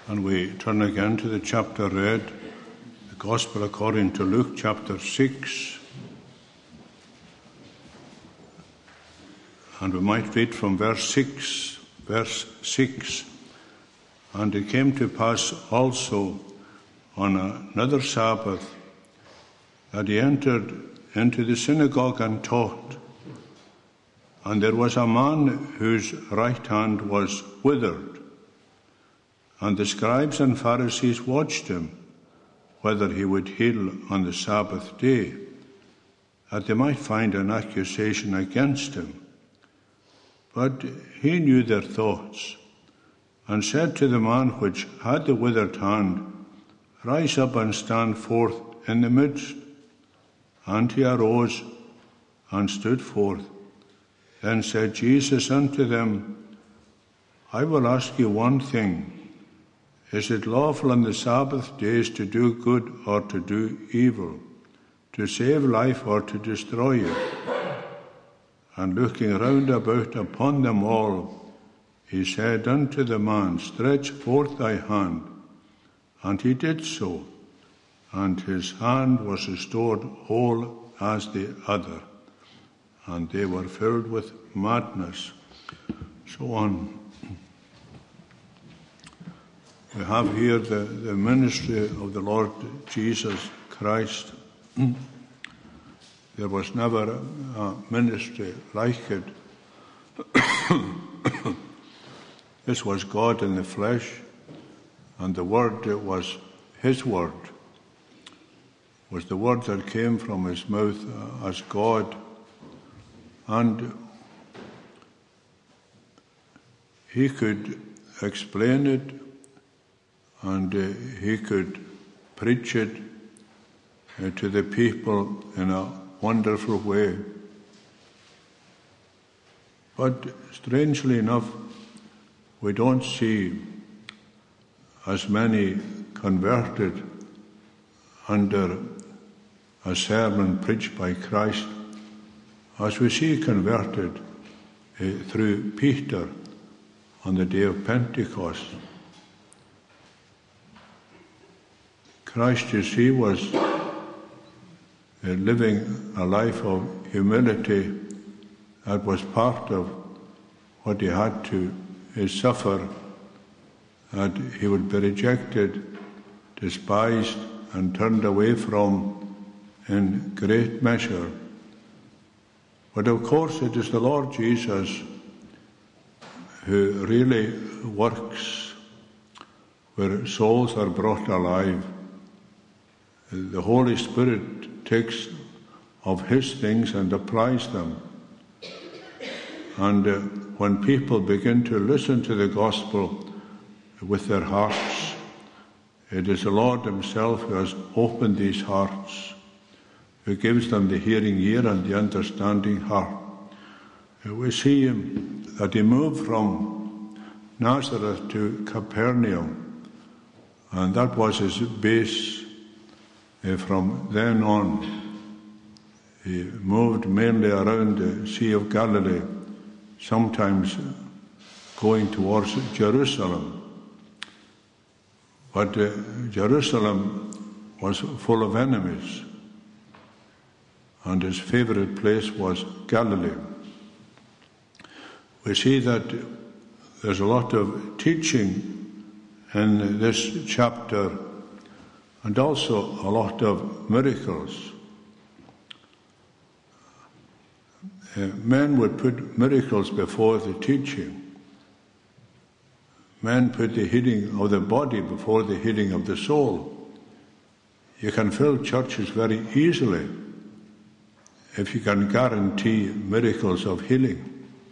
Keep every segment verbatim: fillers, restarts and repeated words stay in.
And we turn again to the chapter read, the Gospel according to Luke chapter six. And we might read from verse six, verse six. And it came to pass also on another Sabbath that he entered into the synagogue and taught. And there was a man whose right hand was withered. And the scribes and Pharisees watched him, whether he would heal on the Sabbath day, that they might find an accusation against him. But he knew their thoughts, and said to the man which had the withered hand, Rise up and stand forth in the midst. And he arose and stood forth. Then said Jesus unto them, I will ask you one thing. Is it lawful on the Sabbath days to do good or to do evil, to save life or to destroy it? And looking round about upon them all, he said unto the man, Stretch forth thy hand. And he did so, and his hand was restored whole as the other. And they were filled with madness. So on. We have here the, the ministry of the Lord Jesus Christ. There was never a, a ministry like it. This was God in the flesh, and the Word, it was His Word, was the Word that came from His mouth as God. And He could explain it, and uh, He could preach it uh, to the people in a wonderful way. But strangely enough, we don't see as many converted under a sermon preached by Christ as we see converted uh, through Peter on the day of Pentecost. Christ, you see, was uh, living a life of humility that was part of what he had to uh, suffer, that he would be rejected, despised, and turned away from in great measure. But of course it is the Lord Jesus who really works where souls are brought alive. The Holy Spirit takes of His things and applies them. And uh, when people begin to listen to the gospel with their hearts, it is the Lord Himself who has opened these hearts, who gives them the hearing ear and the understanding heart. We see him that He moved from Nazareth to Capernaum, and that was His base. Uh, from then on, He moved mainly around the Sea of Galilee, sometimes going towards Jerusalem. But uh, Jerusalem was full of enemies, and His favorite place was Galilee. We see that there's a lot of teaching in this chapter, and also a lot of miracles. Uh, men would put miracles before the teaching. Men put the healing of the body before the healing of the soul. You can fill churches very easily if you can guarantee miracles of healing.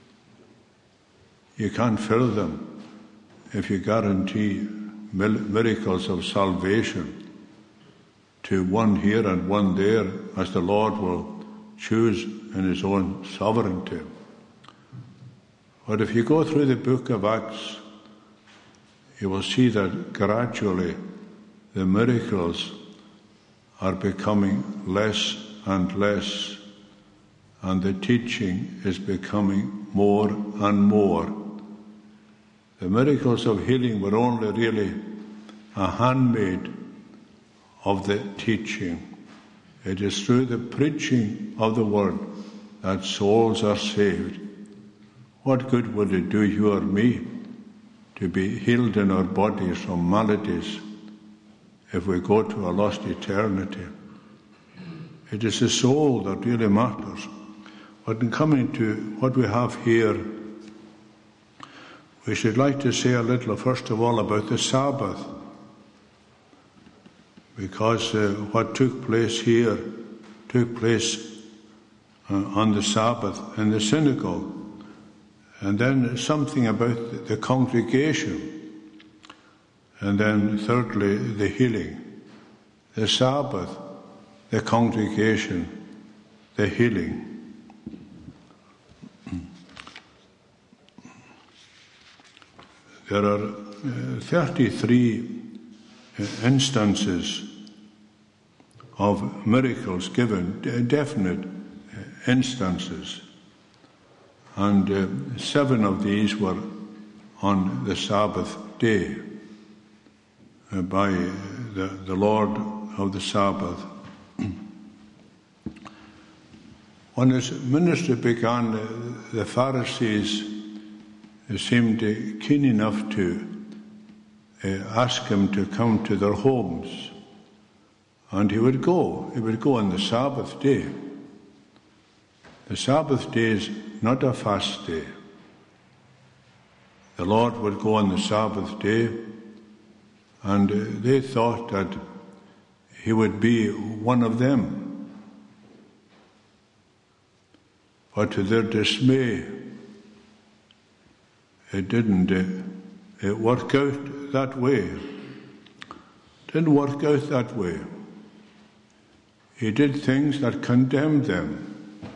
You can't fill them if you guarantee miracles of salvation to one here and one there, as the Lord will choose in His own sovereignty. But if you go through the book of Acts, you will see that gradually the miracles are becoming less and less, and the teaching is becoming more and more. The miracles of healing were only really a handmaid of the teaching. It is through the preaching of the word that souls are saved. What good would it do you or me to be healed in our bodies from maladies if we go to a lost eternity? It is the soul that really matters. But in coming to what we have here, we should like to say a little, first of all, about the Sabbath. Because uh, what took place here took place uh, on the Sabbath in the synagogue. And then something about the congregation. And then thirdly, the healing. The Sabbath, the congregation, the healing. There are uh, thirty-three uh, instances of miracles given, d- definite uh, instances. And uh, seven of these were on the Sabbath day uh, by the, the Lord of the Sabbath. When his ministry began, uh, the Pharisees seemed uh, keen enough to uh, ask him to come to their homes. And he would go. He would go on the Sabbath day. The Sabbath day is not a fast day. The Lord would go on the Sabbath day, and uh, they thought that he would be one of them. But to their dismay, it didn't uh, it work out that way. It didn't work out that way. He did things that condemned them.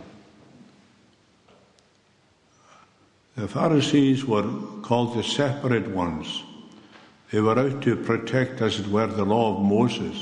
The Pharisees were called the separate ones. They were out to protect, as it were, the law of Moses.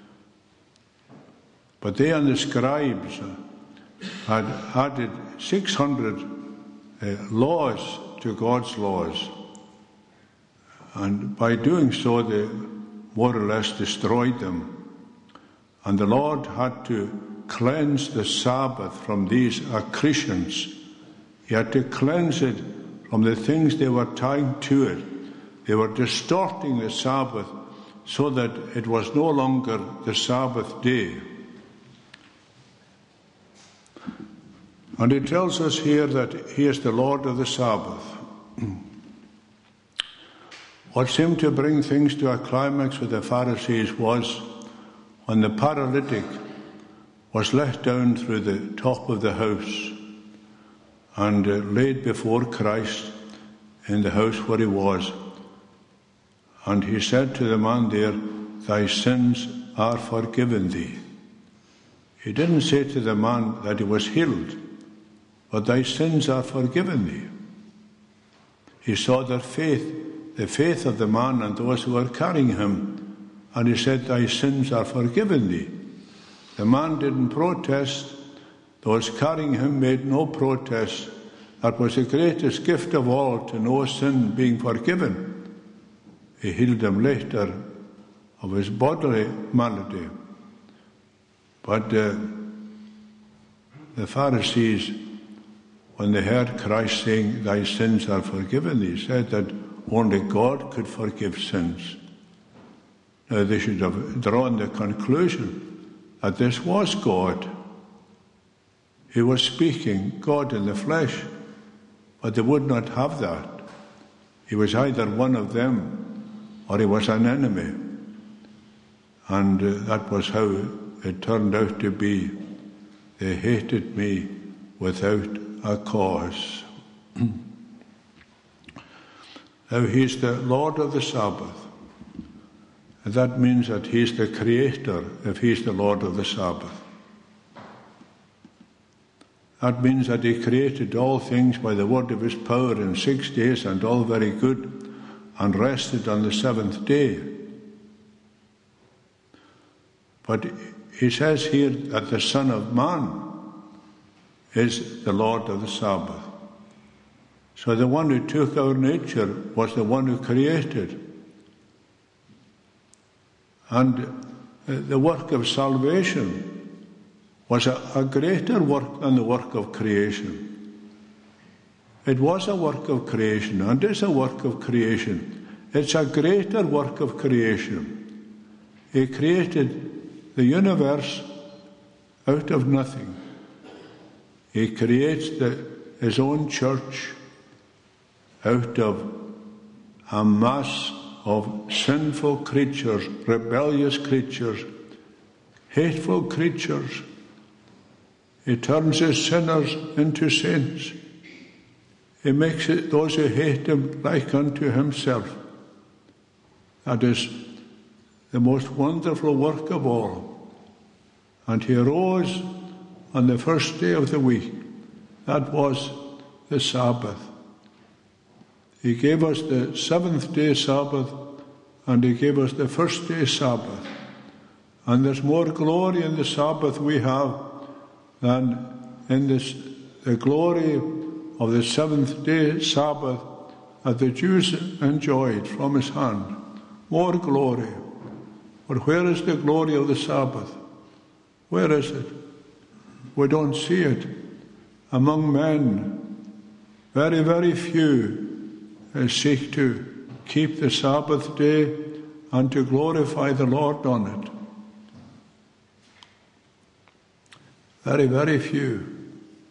But they and the scribes had added six hundred uh, laws to God's laws. And by doing so, they more or less destroyed them. And the Lord had to cleanse the Sabbath from these accretions. He had to cleanse it from the things they were tying to it. They were distorting the Sabbath so that it was no longer the Sabbath day. And it tells us here that he is the Lord of the Sabbath. What seemed to bring things to a climax with the Pharisees was when the paralytic was let down through the top of the house and uh, laid before Christ in the house where he was. And he said to the man there, "Thy sins are forgiven thee." He didn't say to the man that he was healed, but "thy sins are forgiven thee." He saw their faith, the faith of the man and those who were carrying him, and he said, "Thy sins are forgiven thee." The man didn't protest. Those carrying him made no protest. That was the greatest gift of all, to know sin being forgiven. He healed him later of his bodily malady. But uh, the Pharisees, when they heard Christ saying, "Thy sins are forgiven thee," said that only God could forgive sins. Now they should have drawn the conclusion that this was God. He was speaking, God in the flesh, but they would not have that. He was either one of them or he was an enemy. And uh, that was how it turned out to be. They hated me without a cause. Now he's the Lord of the Sabbath. And that means that he's the Creator if he's the Lord of the Sabbath. That means that he created all things by the word of his power in six days, and all very good, and rested on the seventh day. But he says here that the Son of Man is the Lord of the Sabbath. So the one who took our nature was the one who created. And uh, the work of salvation was a, a greater work than the work of creation. It was a work of creation and is a work of creation. It's a greater work of creation. He created the universe out of nothing. He creates the, his own church out of a mass of sinful creatures, rebellious creatures, hateful creatures. He turns his sinners into saints. He makes it those who hate him like unto himself. That is the most wonderful work of all. And he arose on the first day of the week. That was the Sabbath. He gave us the seventh day Sabbath, and he gave us the first day Sabbath. And there's more glory in the Sabbath we have than in this, the glory of the seventh day Sabbath that the Jews enjoyed from his hand. More glory. But where is the glory of the Sabbath? Where is it? We don't see it. Among men, very, very few seek to keep the Sabbath day and to glorify the Lord on it. Very, very few.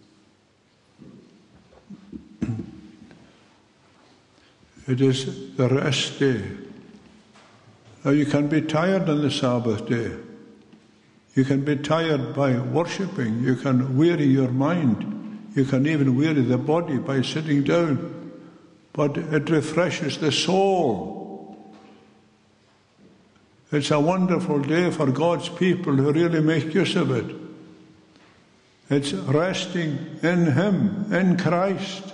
It is the rest day. Now you can be tired on the Sabbath day. You can be tired by worshipping. You can weary your mind. You can even weary the body by sitting down. But it refreshes the soul. It's a wonderful day for God's people who really make use of it. It's resting in Him, in Christ,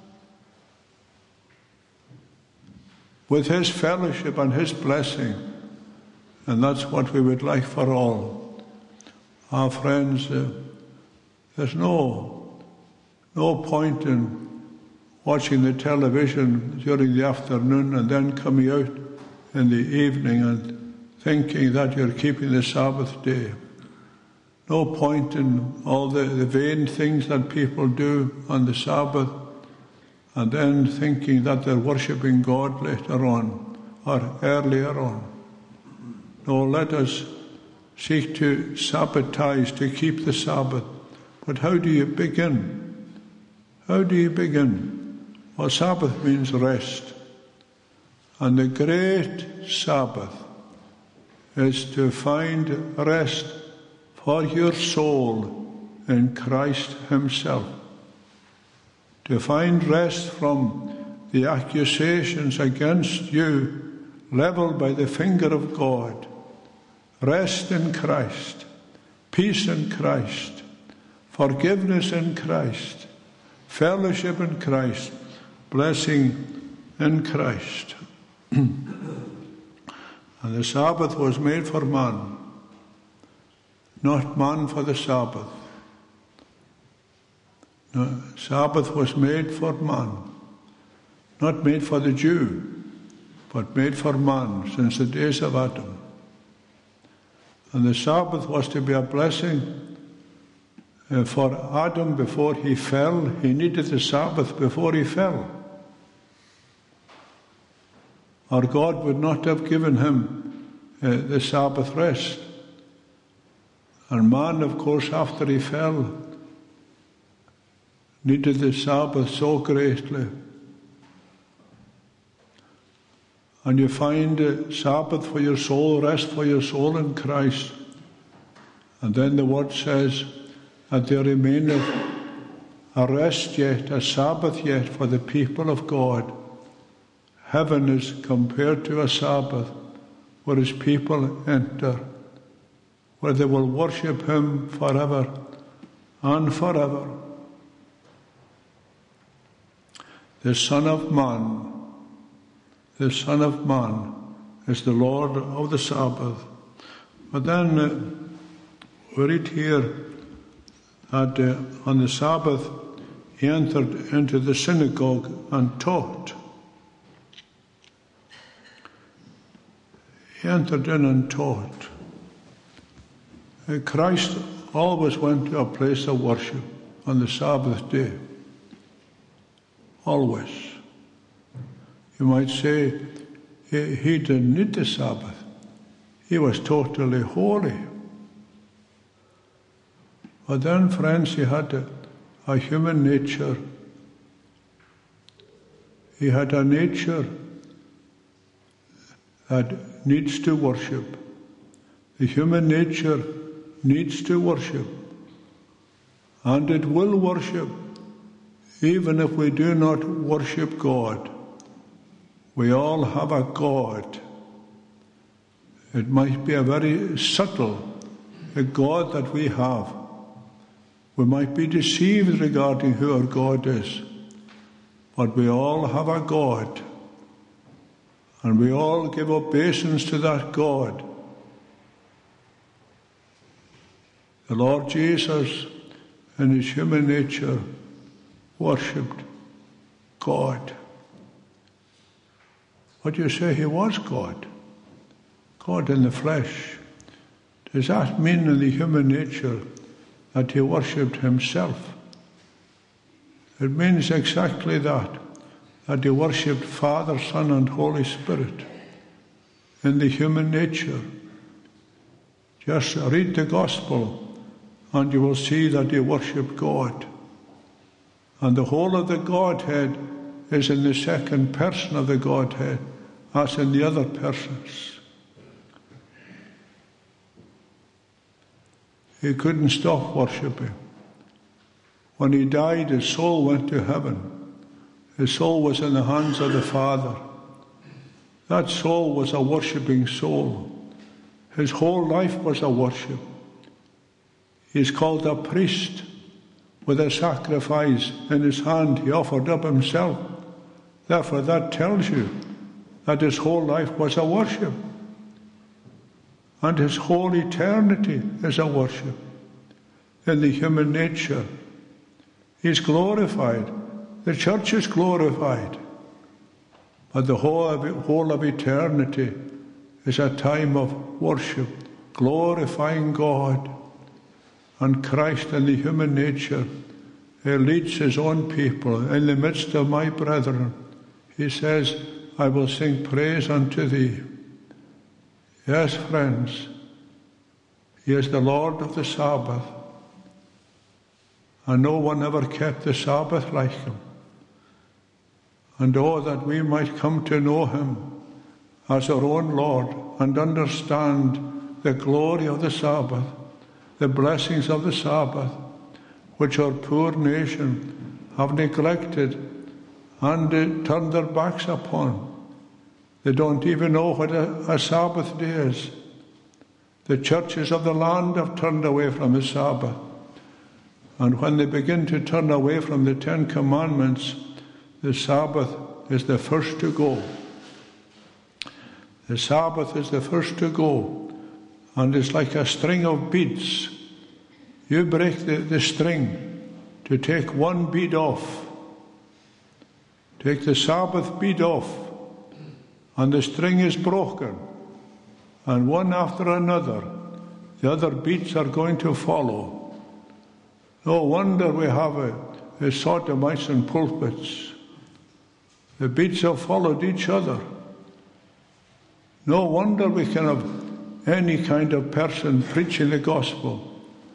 with His fellowship and His blessing. And that's what we would like for all. Our friends, uh, there's no, no point in watching the television during the afternoon and then coming out in the evening and thinking that you're keeping the Sabbath day. No point in all the, the vain things that people do on the Sabbath and then thinking that they're worshipping God later on or earlier on. No, let us seek to Sabbathize, to keep the Sabbath. But how do you begin? How do you begin? Well, Sabbath means rest. And the great Sabbath is to find rest for your soul in Christ Himself. To find rest from the accusations against you leveled by the finger of God. Rest in Christ. Peace in Christ. Forgiveness in Christ. Fellowship in Christ. Blessing in Christ. And the Sabbath was made for man, not man for the Sabbath. No, Sabbath was made for man, not made for the Jew, but made for man since the days of Adam. And the Sabbath was to be a blessing uh, for Adam before he fell. He needed the Sabbath before he fell. Or God would not have given him uh, the Sabbath rest. And man, of course, after he fell, needed the Sabbath so greatly. And you find a Sabbath for your soul, rest for your soul in Christ. And then the word says that there remaineth a rest yet, a Sabbath yet for the people of God. Heaven is compared to a Sabbath where His people enter, where they will worship Him forever and forever. The Son of Man, the Son of Man is the Lord of the Sabbath. But then uh, we read here that uh, on the Sabbath He entered into the synagogue and taught. he entered in and taught. Uh, Christ always went to a place of worship on the Sabbath day. Always. You might say he, he didn't need the Sabbath. He was totally holy. But then, friends, he had a, a human nature. He had a nature that needs to worship. The human nature needs to worship. And it will worship, even if we do not worship God. We all have a God. It might be a very subtle a God that we have. We might be deceived regarding who our God is, but we all have a God, and we all give obeisance to that God. The Lord Jesus, in his human nature, worshipped God. What do you say? He was God. God in the flesh. Does that mean in the human nature that he worshipped himself? It means exactly that, that he worshipped Father, Son, and Holy Spirit in the human nature. Just read the Gospel and you will see that he worshipped God. And the whole of the Godhead is in the second person of the Godhead, as in the other persons. He couldn't stop worshipping. When he died, his soul went to heaven. His soul was in the hands of the Father. That soul was a worshipping soul. His whole life was a worship. He's called a priest. With a sacrifice in his hand, he offered up himself. Therefore, that tells you that his whole life was a worship. And his whole eternity is a worship. In the human nature, he's glorified. The church is glorified. But the whole of, whole of eternity is a time of worship, glorifying God. And Christ in the human nature, he leads his own people in the midst of my brethren. He says, I will sing praise unto thee. Yes, friends, he is the Lord of the Sabbath. And no one ever kept the Sabbath like him. And oh, that we might come to know him as our own Lord and understand the glory of the Sabbath, the blessings of the Sabbath, which our poor nation have neglected and turned their backs upon. They don't even know what a, a Sabbath day is. The churches of the land have turned away from the Sabbath. And when they begin to turn away from the Ten Commandments, the Sabbath is the first to go. The Sabbath is the first to go. And it's like a string of beads. You break the, the string to take one bead off. Take the Sabbath bead off. And the string is broken. And one after another, the other beads are going to follow. No wonder we have a, a sodomites in pulpits. The beads have followed each other. No wonder we can have any kind of person preaching the gospel.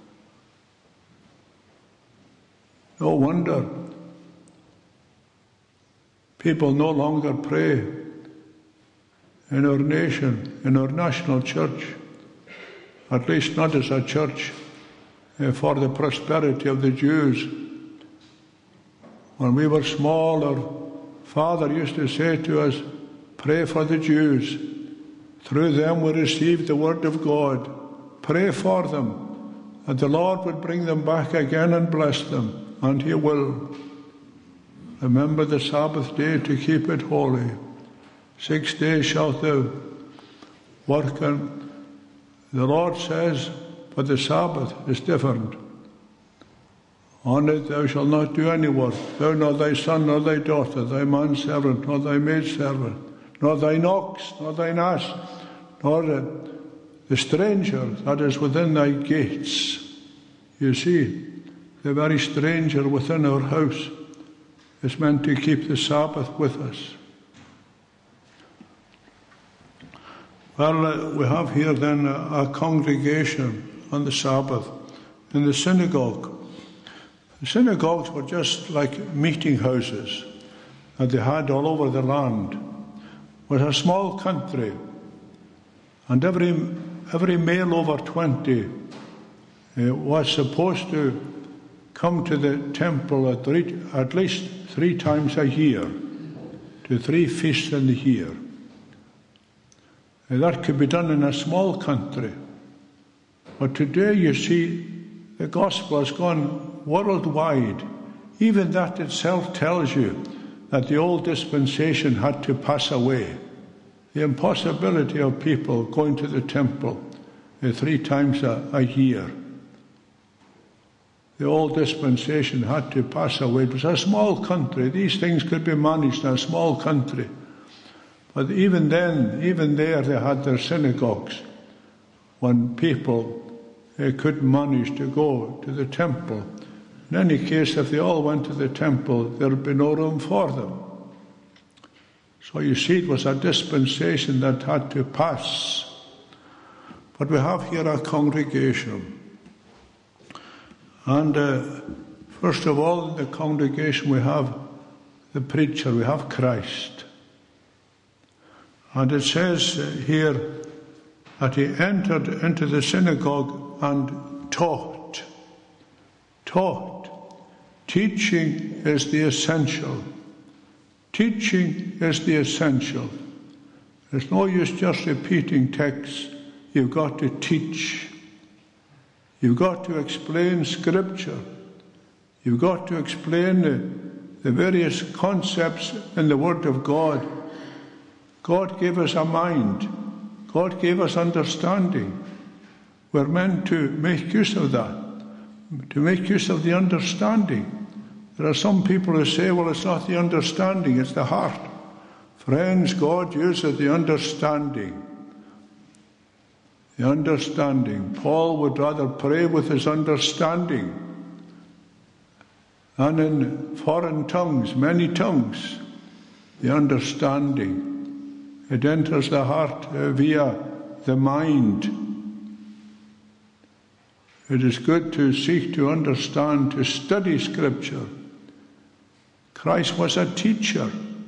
No wonder people no longer pray in our nation, in our national church, at least not as a church uh, for the prosperity of the Jews. When we were small, our father used to say to us, pray for the Jews. Through them we receive the word of God. Pray for them, that the Lord would bring them back again and bless them, and he will. Remember the Sabbath day to keep it holy. Six days shalt thou work, and the Lord says, but the Sabbath is different. On it thou shalt not do any work, thou nor thy son nor thy daughter, thy manservant nor thy maidservant, nor thine ox nor thine ass, nor the, the stranger that is within thy gates. You see, the very stranger within our house is meant to keep the Sabbath with us. Well, uh, we have here then a, a congregation on the Sabbath in the synagogue. The synagogues were just like meeting houses that they had all over the land. It was a small country, and every every male over twenty uh, was supposed to come to the temple at, three, at least three times a year, to three feasts in the year. And that could be done in a small country. But today, you see, the gospel has gone worldwide. Even that itself tells you that the old dispensation had to pass away. The impossibility of people going to the temple uh, three times a, a year. The old dispensation had to pass away. It was a small country. These things could be managed in a small country. But even then, even there, they had their synagogues when people uh, couldn't manage to go to the temple. In any case, if they all went to the temple, there would be no room for them. So you see, it was a dispensation that had to pass. But we have here a congregation. And uh, first of all, in the congregation we have the preacher, we have Christ. And it says here that he entered into the synagogue and taught. Taught. Teaching is the essential. Teaching is the essential. There's no use just repeating texts. You've got to teach. You've got to explain Scripture. You've got to explain the, the various concepts in the Word of God. God gave us a mind. God gave us understanding. We're meant to make use of that, to make use of the understanding. There are some people who say, well, it's not the understanding, it's the heart. Friends, God uses the understanding. The understanding. Paul would rather pray with his understanding than in foreign tongues, many tongues. The understanding. It enters the heart uh, via the mind. It is good to seek to understand, to study Scripture. Christ was a teacher.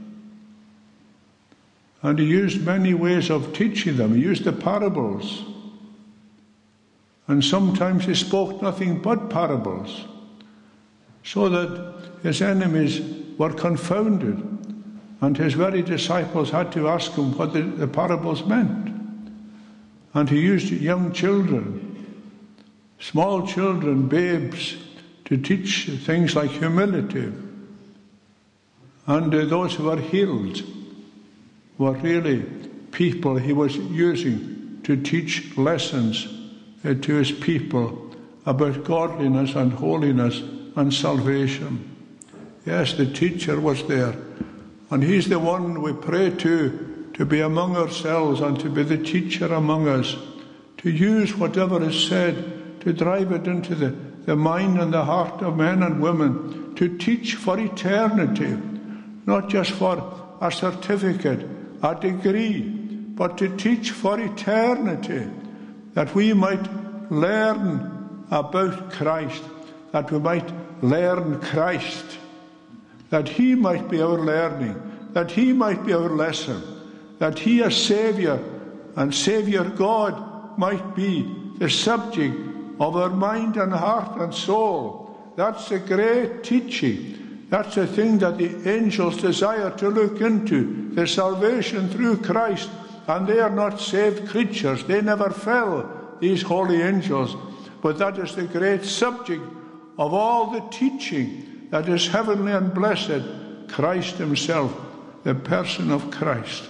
And he used many ways of teaching them. He used the parables. And sometimes he spoke nothing but parables, so that his enemies were confounded. And his very disciples had to ask him what the, the parables meant. And he used young children, small children, babes, to teach things like humility. And uh, those who were healed were really people he was using to teach lessons uh, to his people about godliness and holiness and salvation. Yes, the teacher was there. And he's the one we pray to, to be among ourselves and to be the teacher among us, to use whatever is said, to drive it into the, the mind and the heart of men and women, to teach for eternity, not just for a certificate, a degree, but to teach for eternity, that we might learn about Christ, that we might learn Christ, that he might be our learning, that he might be our lesson, that he as Saviour and Saviour God might be the subject of our mind and heart and soul. That's a great teaching. That's a thing that the angels desire to look into, the salvation through Christ. And they are not saved creatures. They never fell, these holy angels. But that is the great subject of all the teaching that is heavenly and blessed, Christ himself, the person of Christ.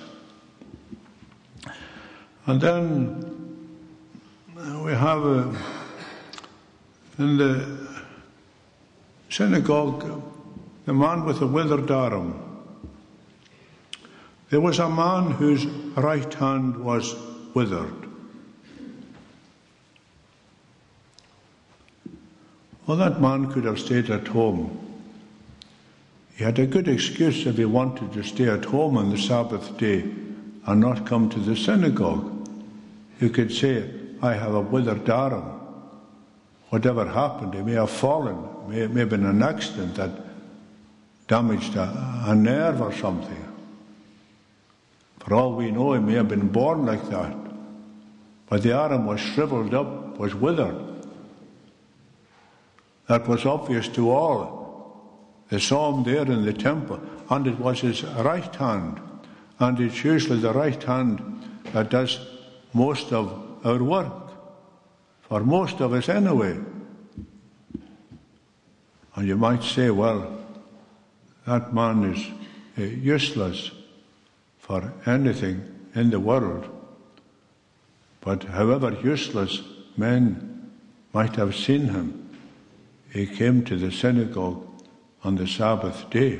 And then we have uh, in the synagogue the man with the withered arm. There was a man whose right hand was withered. Well, that man could have stayed at home. He had a good excuse if he wanted to stay at home on the Sabbath day and not come to the synagogue. He could say, I have a withered arm. Whatever happened, he may have fallen. It may, it may have been an accident that damaged a, a nerve or something. For all we know, he may have been born like that. But the arm was shriveled up, was withered. That was obvious to all. They saw him there in the temple, and it was his right hand. And it's usually the right hand that does most of our work, for most of us anyway. And you might say, well, that man is uh, useless for anything in the world. But however useless men might have seen him, he came to the synagogue on the Sabbath day.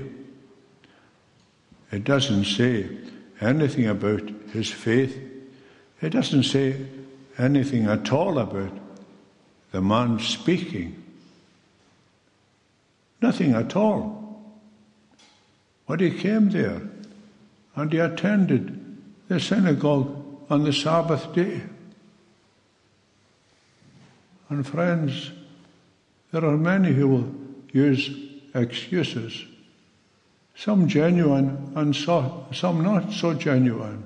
It doesn't say anything about his faith. It doesn't say anything at all about the man speaking. Nothing at all. But he came there and he attended the synagogue on the Sabbath day. And friends, there are many who will use excuses, some genuine and so, some not so genuine,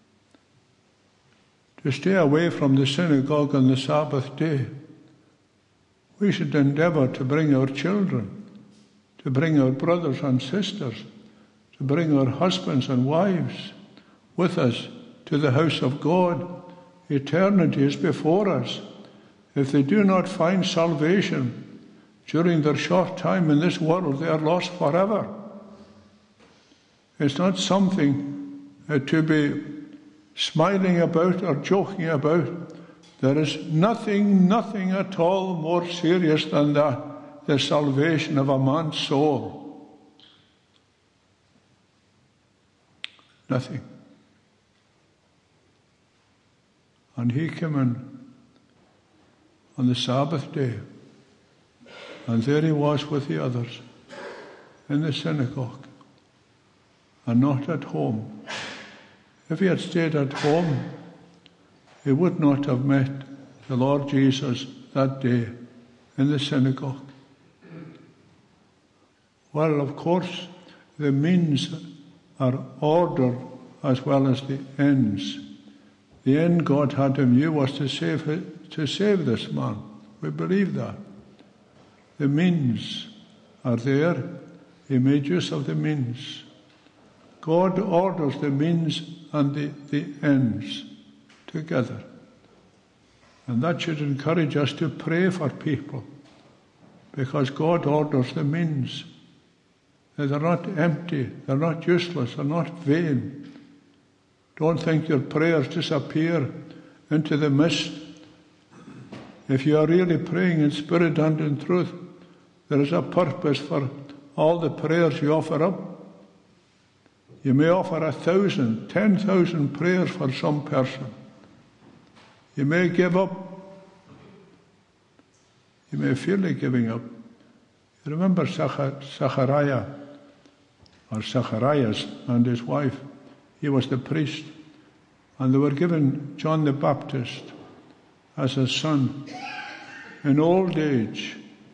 to stay away from the synagogue on the Sabbath day. We should endeavour to bring our children, to bring our brothers and sisters, to bring our husbands and wives with us to the house of God. Eternity is before us. If they do not find salvation during their short time in this world, they are lost forever. It's not something uh, to be smiling about or joking about. There is nothing, nothing at all more serious than that, the salvation of a man's soul. Nothing. And he came in on the Sabbath day, and there he was with the others in the synagogue, and not at home. If he had stayed at home, he would not have met the Lord Jesus that day in the synagogue. Well, of course, the means are ordered as well as the ends. The end God had in view was to save, to save this man. We believe that. The means are there. He made use of the means. God orders the means and the, the ends together. And that should encourage us to pray for people, because God orders the means. They're not empty, they're not useless, they're not vain. Don't think your prayers disappear into the mist. If you are really praying in spirit and in truth, there is a purpose for all the prayers you offer up. You may offer a thousand, ten thousand prayers for some person. You may give up. You may feel like giving up. You remember Zachariah, or Zacharias and his wife. He was the priest, and they were given John the Baptist as a son in old age.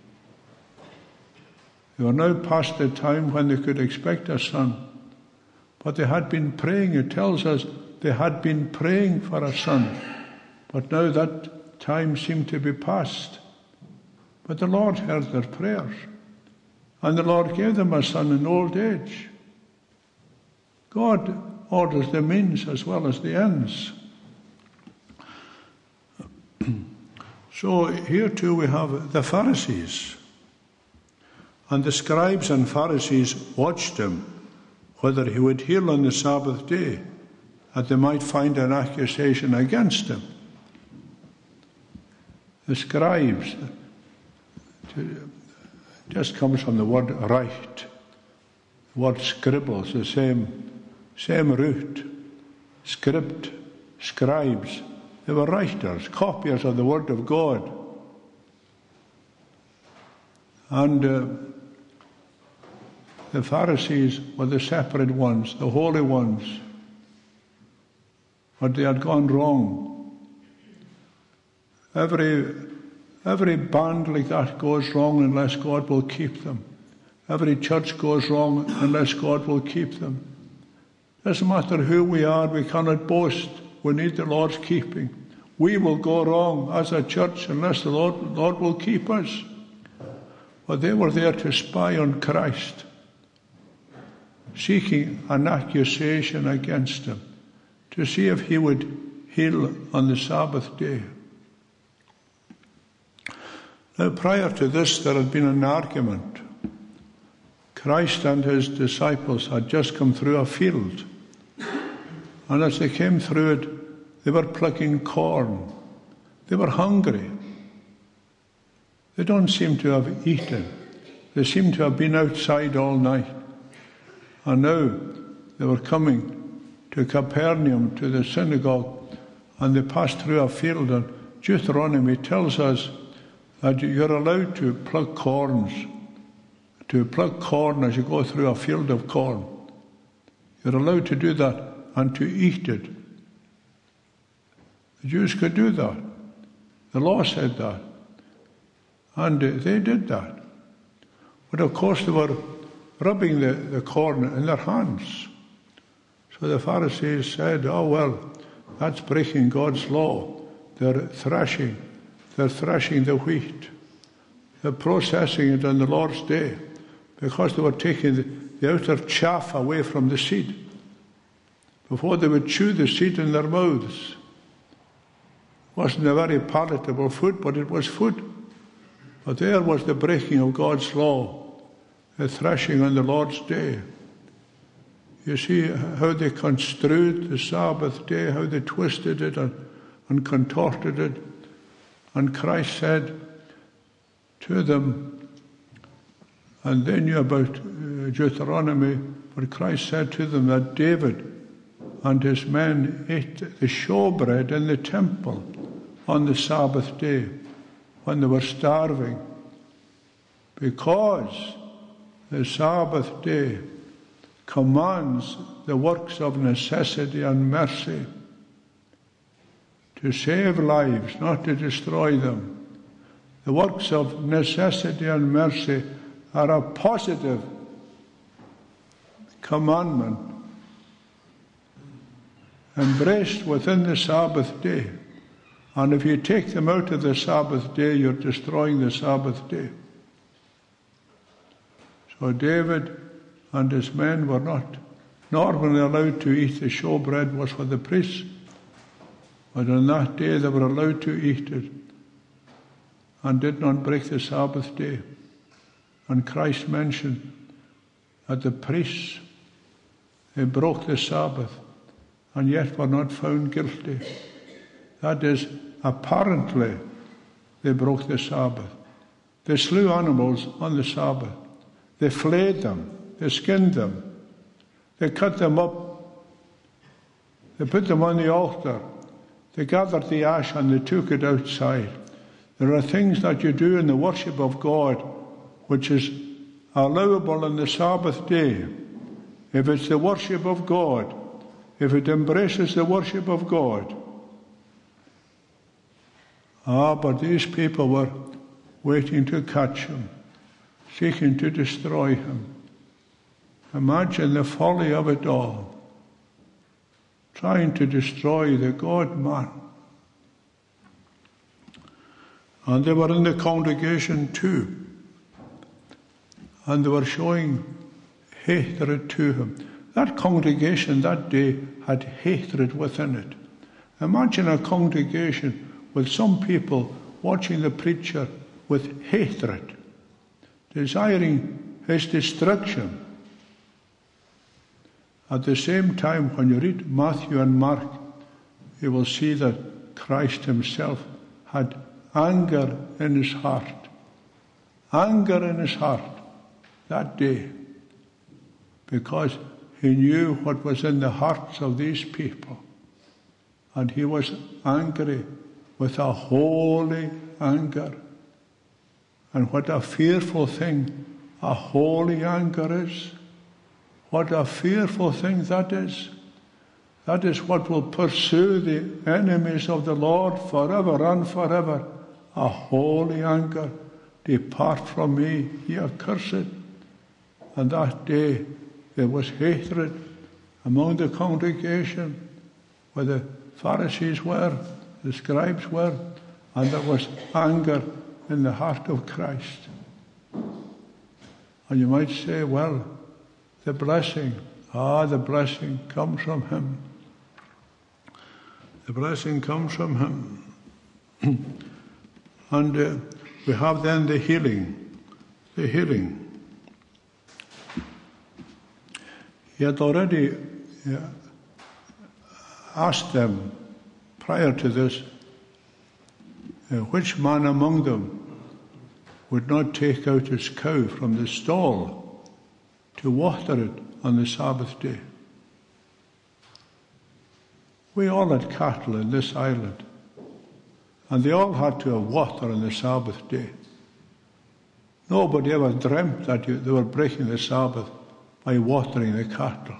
They were now past the time when they could expect a son. But they had been praying. It tells us they had been praying for a son. But now that time seemed to be past. But the Lord heard their prayers. And the Lord gave them a son in old age. God orders the means as well as the ends. So here too we have the Pharisees. And the scribes and Pharisees watched him, whether he would heal on the Sabbath day, that they might find an accusation against him. The scribes, just comes from the word write. The word scribble is the same, same root. Script scribes. They were writers, copiers of the Word of God. And uh, the Pharisees were the separate ones, the holy ones. But they had gone wrong. Every, every band like that goes wrong unless God will keep them. Every church goes wrong unless God will keep them. Doesn't matter who we are, we cannot boast. We need the Lord's keeping. We will go wrong as a church unless the Lord, Lord will keep us. But they were there to spy on Christ, seeking an accusation against him, to see if he would heal on the Sabbath day. Now, prior to this, there had been an argument. Christ and his disciples had just come through a field. And as they came through it, they were plucking corn. They were hungry. They don't seem to have eaten. They seem to have been outside all night. And now they were coming to Capernaum, to the synagogue, and they passed through a field. And Deuteronomy tells us that you're allowed to pluck corns, to pluck corn as you go through a field of corn. You're allowed to do that and to eat it. The Jews could do that. The law said that. And they did that. But of course they were rubbing the, the corn in their hands. So the Pharisees said, oh well, that's breaking God's law. They're threshing. They're threshing the wheat. They're processing it on the Lord's day because they were taking the, the outer chaff away from the seed before they would chew the seed in their mouths. It wasn't a very palatable food, but it was food. But there was the breaking of God's law, the threshing on the Lord's day. You see how they construed the Sabbath day, how they twisted it and, and contorted it. And Christ said to them, and they knew about uh, Deuteronomy, but Christ said to them that David and his men ate the showbread in the temple on the Sabbath day when they were starving, because the Sabbath day commands the works of necessity and mercy to save lives, not to destroy them. The works of necessity and mercy are a positive commandment embraced within the Sabbath day. And if you take them out of the Sabbath day, you're destroying the Sabbath day. So David and his men were not normally allowed to eat. The showbread was for the priests. But on that day they were allowed to eat it and did not break the Sabbath day. And Christ mentioned that the priests, they broke the Sabbath and yet were not found guilty. That is, apparently they broke the Sabbath. They slew animals on the Sabbath. They flayed them. They skinned them. They cut them up. They put them on the altar. They gathered the ash and they took it outside. There are things that you do in the worship of God which is allowable on the Sabbath day. If it's the worship of God, if it embraces the worship of God. Ah, but these people were waiting to catch him, seeking to destroy him. Imagine the folly of it all. Trying to destroy the God-man. And they were in the congregation too. And they were showing hatred to him. That congregation that day had hatred within it. Imagine a congregation with some people watching the preacher with hatred, desiring his destruction. At the same time, when you read Matthew and Mark, you will see that Christ himself had anger in his heart. Anger in his heart that day, because he knew what was in the hearts of these people. and he was angry with a holy anger. And what a fearful thing a holy anger is. What a fearful thing that is. That is what will pursue the enemies of the Lord forever and forever. A holy anger. Depart from me, ye accursed. And that day there was hatred among the congregation, where the Pharisees were, the scribes were, and there was anger in the heart of Christ. And you might say, well, the blessing, ah, the blessing comes from him. The blessing comes from him. And uh, we have then the healing, the healing. He had already uh, asked them prior to this, uh, which man among them would not take out his cow from the stall to water it on the Sabbath day? We all had cattle in this island, and they all had to have water on the Sabbath day. Nobody ever dreamt that you, they were breaking the Sabbath by watering the cattle.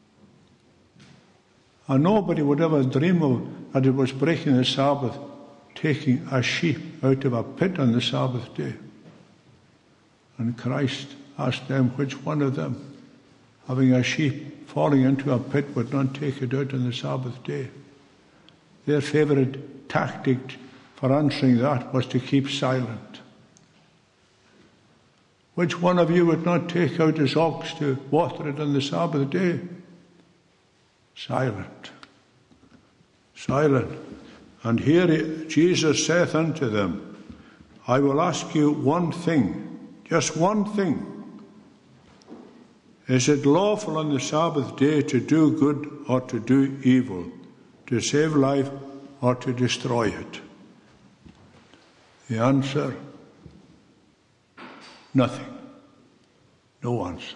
And nobody would ever dream of that it was breaking the Sabbath taking a sheep out of a pit on the Sabbath day. And Christ asked them which one of them, having a sheep falling into a pit, would not take it out on the Sabbath day. Their favourite tactic for answering that was to keep silent. Which one of you would not take out his ox to water it on the Sabbath day? Silent. Silent. And here Jesus saith unto them, I will ask you one thing, just one thing. Is it lawful on the Sabbath day to do good or to do evil, to save life or to destroy it? The answer, nothing. No answer.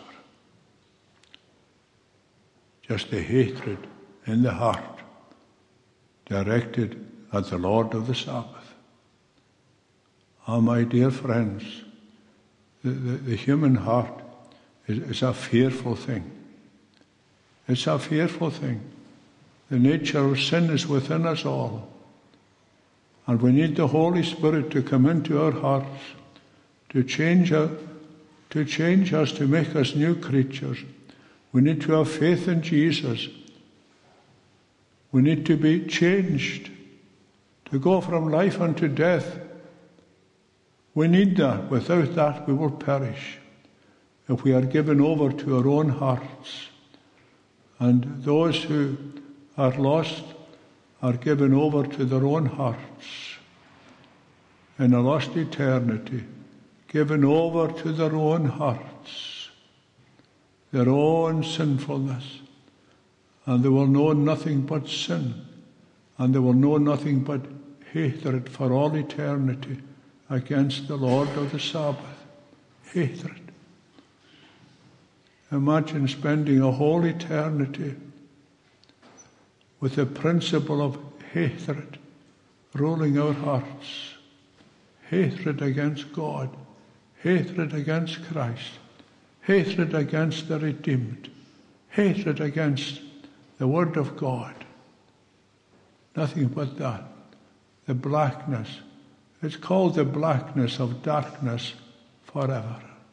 Just the hatred in the heart directed at the Lord of the Sabbath. Ah, my dear friends, the, the, the human heart is, is a fearful thing. It's a fearful thing. The nature of sin is within us all. And we need the Holy Spirit to come into our hearts, to change us, to change us, to make us new creatures. We need to have faith in Jesus. We need to be changed, to go from life unto death. We need that. Without that, we will perish if we are given over to our own hearts. And those who are lost are given over to their own hearts in a lost eternity, given over to their own hearts, their own sinfulness, and they will know nothing but sin, and they will know nothing but hatred for all eternity against the Lord of the Sabbath. Hatred. Imagine spending a whole eternity with the principle of hatred ruling our hearts. Hatred against God, hatred against Christ, hatred against the redeemed, hatred against the Word of God. Nothing but that. The blackness. It's called the blackness of darkness forever.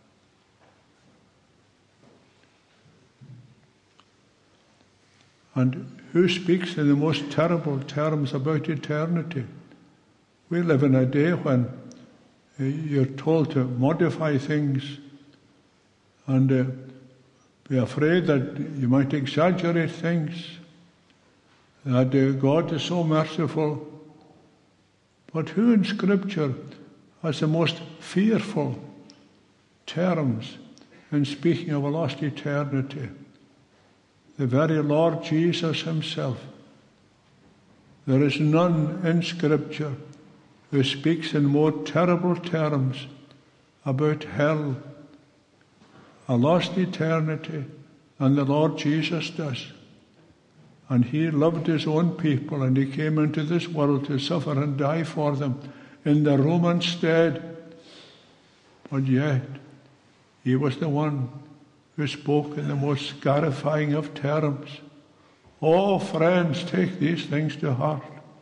And who speaks in the most terrible terms about eternity? We live in a day when you're told to modify things and uh, be afraid that you might exaggerate things, that uh, God is so merciful. But who in Scripture has the most fearful terms in speaking of a lost eternity? The very Lord Jesus himself. There is none in Scripture who speaks in more terrible terms about hell, a lost eternity, than the Lord Jesus does. And he loved his own people, and he came into this world to suffer and die for them in the Roman stead. But yet, he was the one who spoke in the most scarifying of terms. Oh, friends, take these things to heart.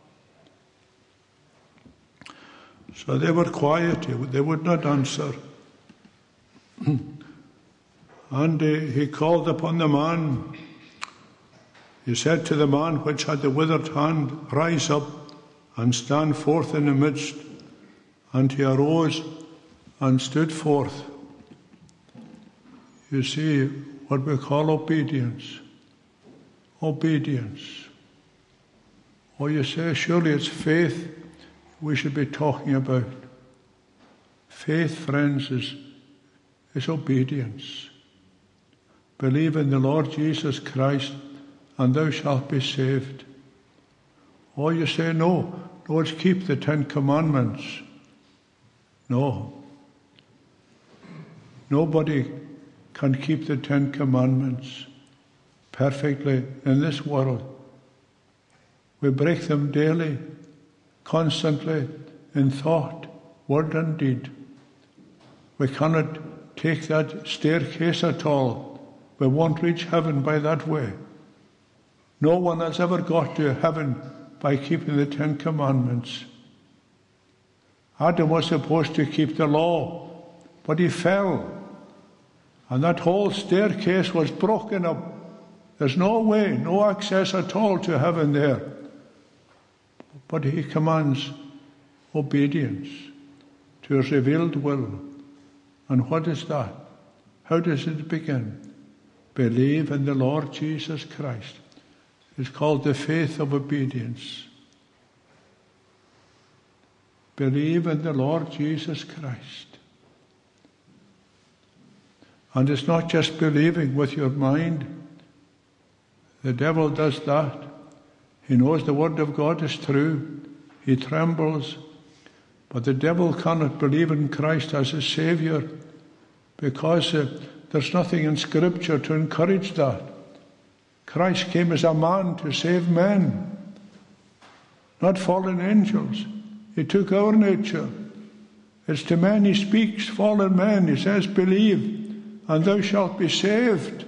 So they were quiet. They would not answer. And he called upon the man. He said to the man which had the withered hand, Rise up and stand forth in the midst. And he arose and stood forth. You see what we call obedience. Obedience. Or you say, surely it's faith we should be talking about. Faith, friends, is, is obedience. Believe in the Lord Jesus Christ, and thou shalt be saved. Or you say, no, Lord, keep the Ten Commandments. No. Nobody can keep the Ten Commandments perfectly in this world. We break them daily, constantly, in thought, word and deed. We cannot take that staircase at all. We won't reach heaven by that way. No one has ever got to heaven by keeping the Ten Commandments. Adam was supposed to keep the law, but he fell. And that whole staircase was broken up. There's no way, no access at all to heaven there. But he commands obedience to his revealed will. And what is that? How does it begin? Believe in the Lord Jesus Christ. It's called the faith of obedience. Believe in the Lord Jesus Christ. And it's not just believing with your mind. The devil does that. He knows the word of God is true. He trembles. But the devil cannot believe in Christ as a Saviour because uh, there's nothing in Scripture to encourage that. Christ came as a man to save men, not fallen angels. He took our nature. It's to men he speaks, fallen men. He says, believe, and thou shalt be saved.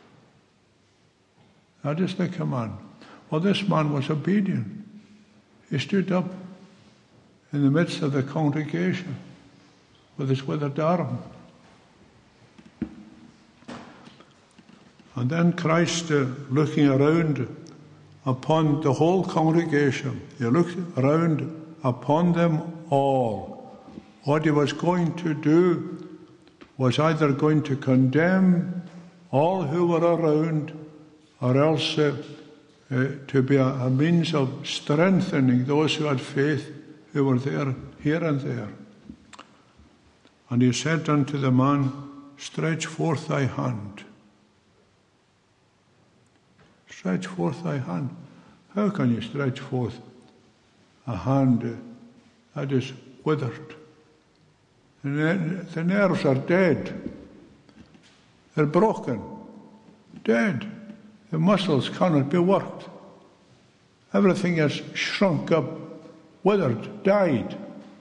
That is the command. Well, this man was obedient. He stood up in the midst of the congregation with his withered arm. And then Christ, uh, looking around upon the whole congregation, he looked around upon them all. What he was going to do was either going to condemn all who were around, or else uh, uh, to be a, a means of strengthening those who had faith, who were there, here and there. And he said unto the man, Stretch forth thy hand. Stretch forth thy hand. How can you stretch forth a hand that is withered? The nerves are dead. They're broken. Dead. The muscles cannot be worked. Everything has shrunk up, withered, died.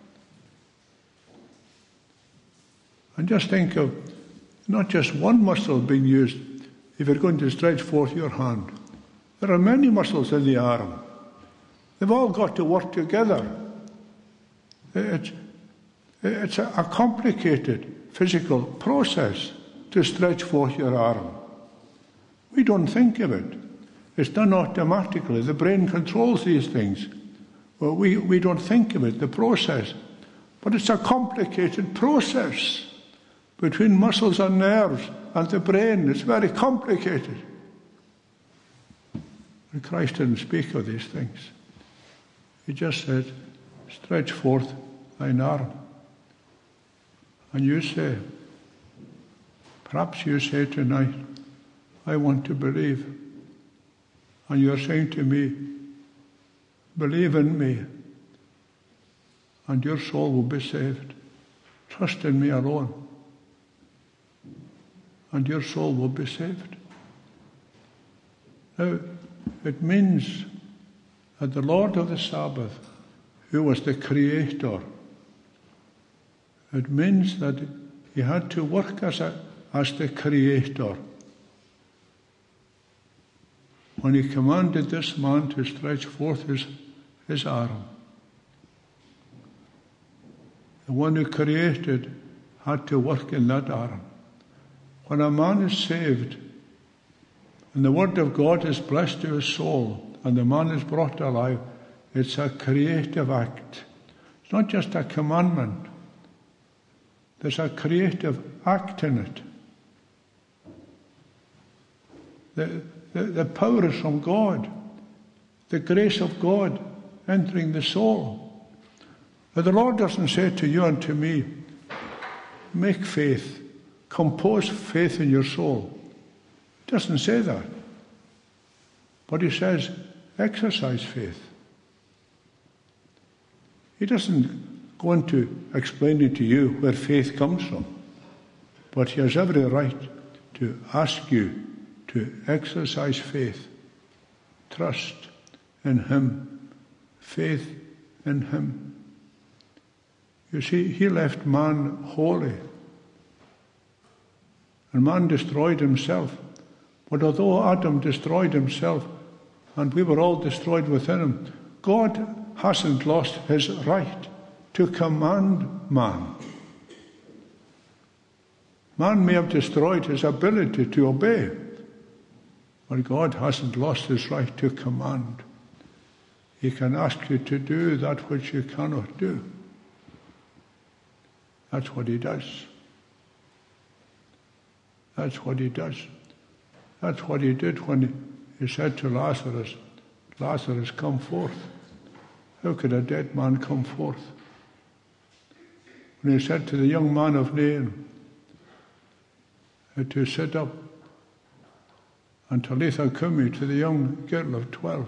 And just think of not just one muscle being used if you're going to stretch forth your hand. There are many muscles in the arm. They've all got to work together. It's, it's a complicated physical process to stretch forth your arm. We don't think of it. It's done automatically. The brain controls these things. Well, we, we don't think of it, the process. But it's a complicated process between muscles and nerves and the brain. It's very complicated. And Christ didn't speak of these things. He just said, stretch forth thine arm. And you say, perhaps you say tonight, I want to believe. And you're saying to me, believe in me, and your soul will be saved. Trust in me alone, and your soul will be saved. Now, It means that the Lord of the Sabbath, who was the Creator, it means that he had to work as, a, as the Creator. When he commanded this man to stretch forth his, his arm, the one who created had to work in that arm. When a man is saved, and the Word of God is blessed to his soul, and the man is brought alive, it's a creative act. It's not just a commandment. There's a creative act in it. The, the, the power is from God. The grace of God entering the soul. But the Lord doesn't say to you and to me, make faith, compose faith in your soul. He doesn't say that. But he says, exercise faith. He doesn't go into explaining to you where faith comes from. But he has every right to ask you to exercise faith, trust in him, faith in him. You see, he left man holy. And man destroyed himself. But although Adam destroyed himself, and we were all destroyed within him, God hasn't lost his right to command man. Man may have destroyed his ability to obey, but God hasn't lost his right to command. He can ask you to do that which you cannot do. That's what he does. That's what he does. That's what he did when he, he said to Lazarus, Lazarus, come forth. How could a dead man come forth? When he said to the young man of Nain to sit up, and Talitha Kumi to the young girl of twelve,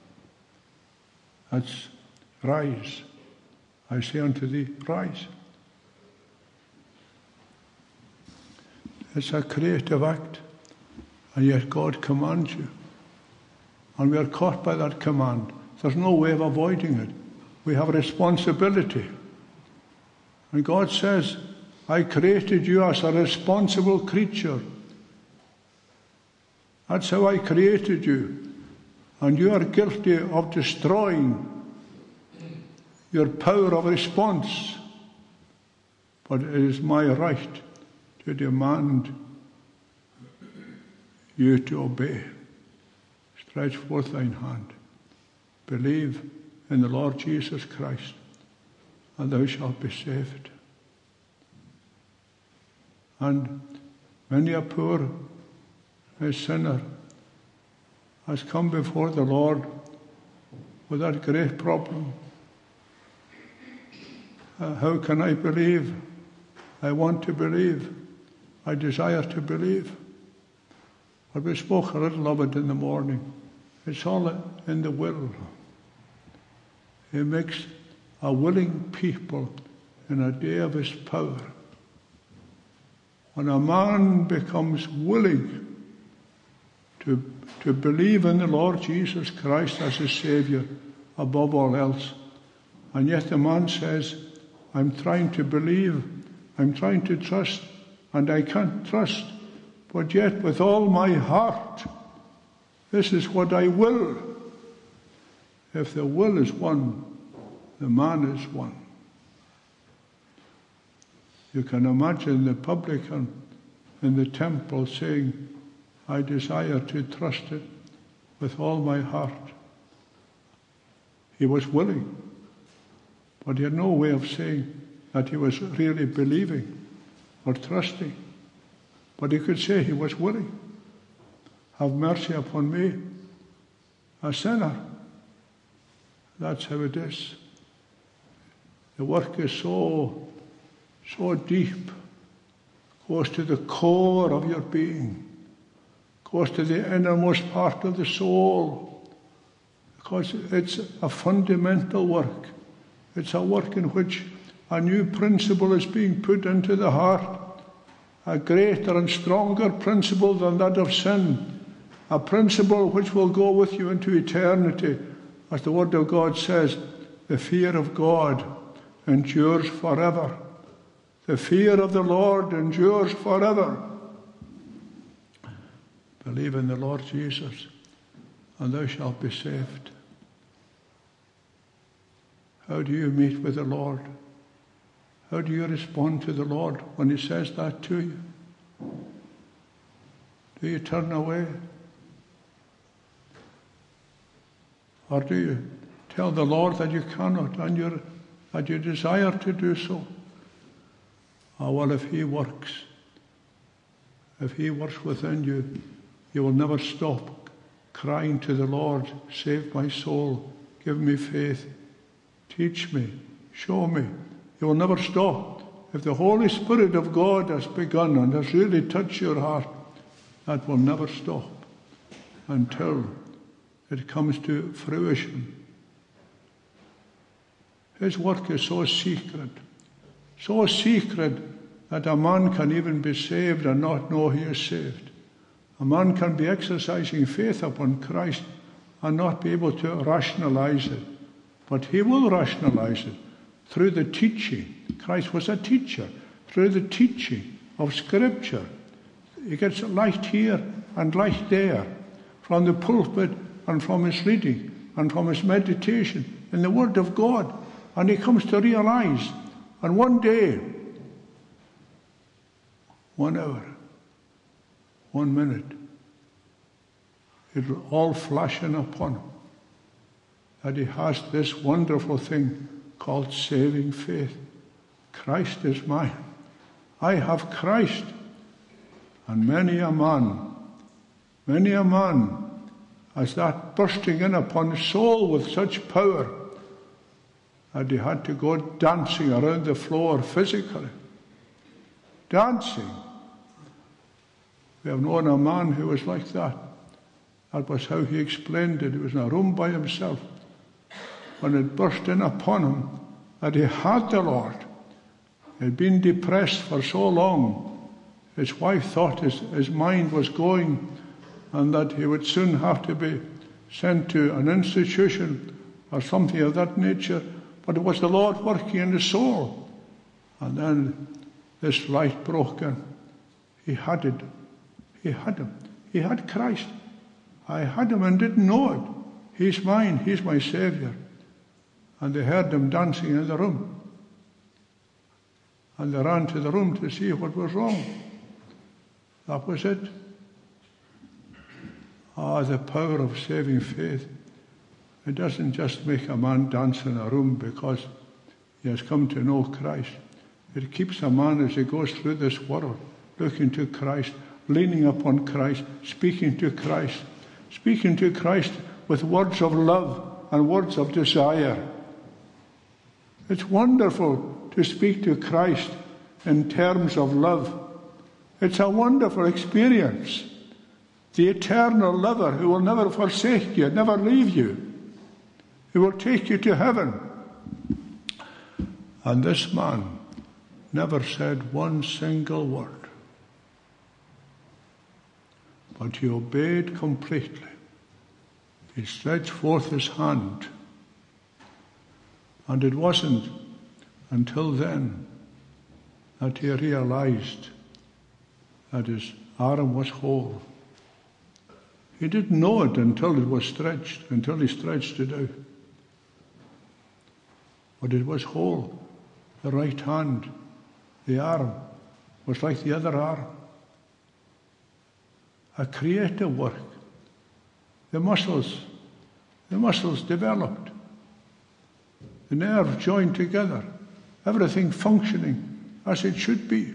that's rise. I say unto thee, rise. It's a creative act, and yet God commands you. And we are caught by that command. There's no way of avoiding it. We have a responsibility. And God says, I created you as a responsible creature. That's how I created you. And you are guilty of destroying your power of response. But it is my right to demand you to obey. Stretch forth thine hand. Believe in the Lord Jesus Christ, and thou shalt be saved. And many a poor a sinner has come before the Lord with that great problem. Uh, how can I believe? I want to believe. I desire to believe. But we spoke a little of it in the morning. It's all in the will. He makes a willing people in a day of his power. When a man becomes willing to, to believe in the Lord Jesus Christ as his Saviour above all else, and yet the man says, I'm trying to believe, I'm trying to trust, and I can't trust, but yet with all my heart, this is what I will. If the will is one, the man is one. You can imagine the publican in the temple saying, I desire to trust it with all my heart. He was willing, but he had no way of saying that he was really believing or trusting. But he could say he was willing. Have mercy upon me, a sinner. That's how it is. The work is so, so deep, goes to the core of your being, goes to the innermost part of the soul, because it's a fundamental work. It's a work in which a new principle is being put into the heart, a greater and stronger principle than that of sin. a principle which will go with you into eternity. As the Word of God says, the fear of God endures forever. The fear of the Lord endures forever. Believe in the Lord Jesus, and thou shalt be saved. How do you meet with the Lord? How do you respond to the Lord when He says that to you? Do you turn away? Or do you tell the Lord that you cannot and you're, that you desire to do so? Oh, well, if He works, if He works within you, you will never stop crying to the Lord, save my soul, give me faith, teach me, show me. You will never stop. If the Holy Spirit of God has begun and has really touched your heart, that will never stop until it comes to fruition. His work is so secret, so secret that a man can even be saved and not know he is saved. A man can be exercising faith upon Christ and not be able to rationalize it. But he will rationalize it through the teaching. Christ was a teacher. Through the teaching of Scripture. He gets light here and light there from the pulpit and from his reading and from his meditation in the Word of God. And he comes to realize, and one day, one hour, one minute, it will all flash in upon him that he has this wonderful thing called saving faith. Christ is mine. I have Christ. And many a man, many a man has that bursting in upon his soul with such power that he had to go dancing around the floor physically. Dancing. We have known a man who was like that. That was how he explained it. He was in a room by himself. When it burst in upon him that he had the Lord. He had been depressed for so long. His wife thought his, his mind was going and that he would soon have to be sent to an institution or something of that nature. But it was the Lord working in his soul. And then this light broke in. He had it. He had him. He had Christ. I had him and didn't know it. He's mine. He's my Savior. And they heard him dancing in the room. And they ran to the room to see what was wrong. That was it. Ah, the power of saving faith. It doesn't just make a man dance in a room because he has come to know Christ. It keeps a man as he goes through this world, looking to Christ, leaning upon Christ, speaking to Christ, speaking to Christ with words of love and words of desire. It's wonderful to speak to Christ in terms of love. It's a wonderful experience. The eternal lover who will never forsake you, never leave you. He will take you to heaven. And this man never said one single word. But he obeyed completely. He stretched forth his hand. And it wasn't until then that he realized that his arm was whole. He didn't know it until it was stretched, until he stretched it out. But it was whole. The right hand, the arm, was like the other arm. A creative work. The muscles, the muscles developed. The nerves joined together. Everything functioning as it should be.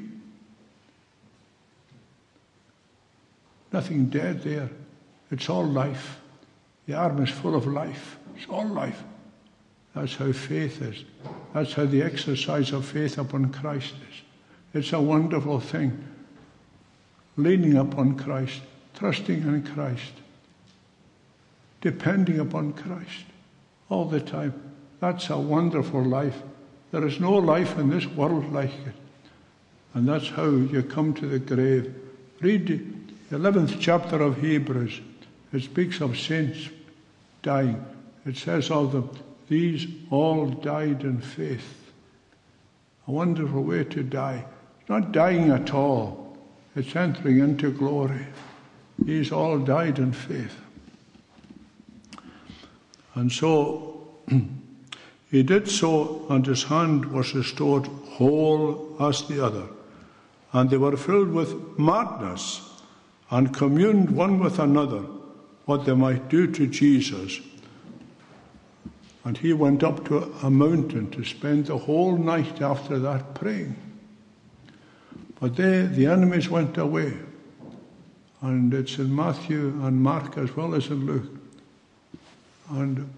Nothing dead there. It's all life. The arm is full of life. It's all life. That's how faith is. That's how the exercise of faith upon Christ is. It's a wonderful thing. Leaning upon Christ, trusting in Christ, depending upon Christ all the time. That's a wonderful life. There is no life in this world like it. And that's how you come to the grave. Read the eleventh chapter of Hebrews. It speaks of saints dying. It says of them, these all died in faith. A wonderful way to die. It's not dying at all. It's entering into glory. These all died in faith. And so he did so, and his hand was restored whole as the other. And they were filled with madness and communed one with another what they might do to Jesus. And he went up to a mountain to spend the whole night after that praying. But they, the enemies went away. And it's in Matthew and Mark as well as in Luke. And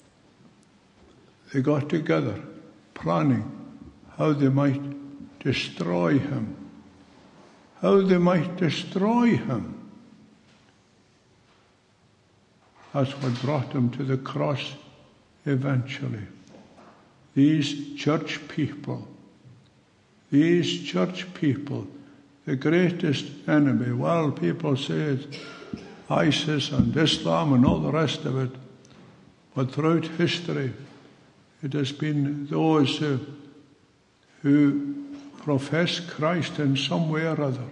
they got together, planning how they might destroy him. How they might destroy him. That's what brought him to the cross eventually. These church people, these church people, the greatest enemy. Well, people say it's ISIS and Islam and all the rest of it. But throughout history, it has been those who, who profess Christ in some way or other.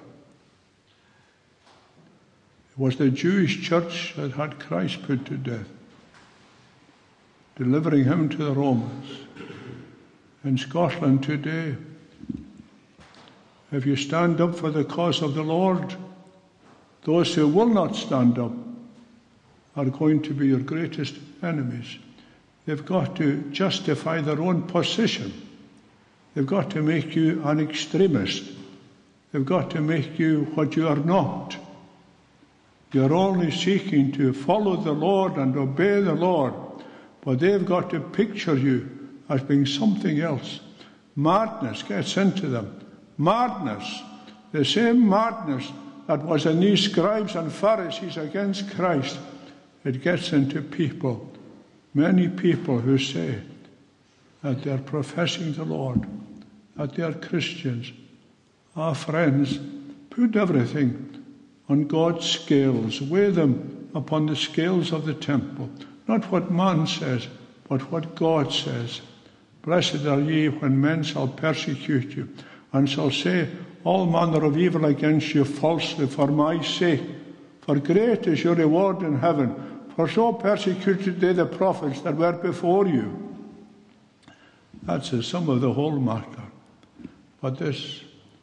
It was the Jewish church that had Christ put to death, delivering him to the Romans. In Scotland today, if you stand up for the cause of the Lord, those who will not stand up are going to be your greatest enemies. They've got to justify their own position. They've got to make you an extremist. They've got to make you what you are not. You're only seeking to follow the Lord and obey the Lord, but they've got to picture you as being something else. Madness gets into them. Madness, the same madness that was in these scribes and Pharisees against Christ, it gets into people, many people who say that they're professing the Lord, that they're Christians. Our friends, put everything on God's scales, weigh them upon the scales of the temple, not what man says, but what God says. Blessed are ye when men shall persecute you, and shall say all manner of evil against you falsely for my sake. For great is your reward in heaven, for so persecuted they the prophets that were before you. That's the sum of the whole matter. But this,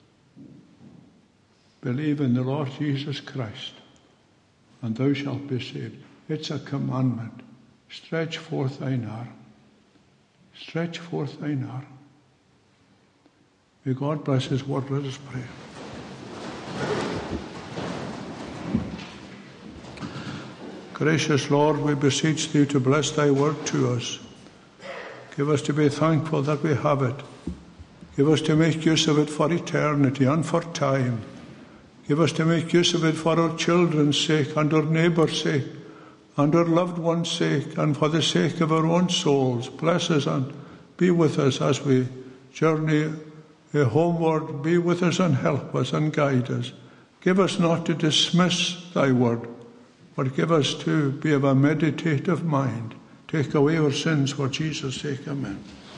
believe in the Lord Jesus Christ, and thou shalt be saved. It's a commandment. Stretch forth thine arm. Stretch forth thine arm. May God bless his word. Let us pray. Gracious Lord, we beseech thee to bless thy word to us. Give us to be thankful that we have it. Give us to make use of it for eternity and for time. Give us to make use of it for our children's sake and our neighbours' sake and our loved ones' sake and for the sake of our own souls. Bless us and be with us as we journey homeward. Be with us and help us and guide us. Give us not to dismiss thy word, but give us to be of a meditative mind. Take away our sins for Jesus' sake. Amen.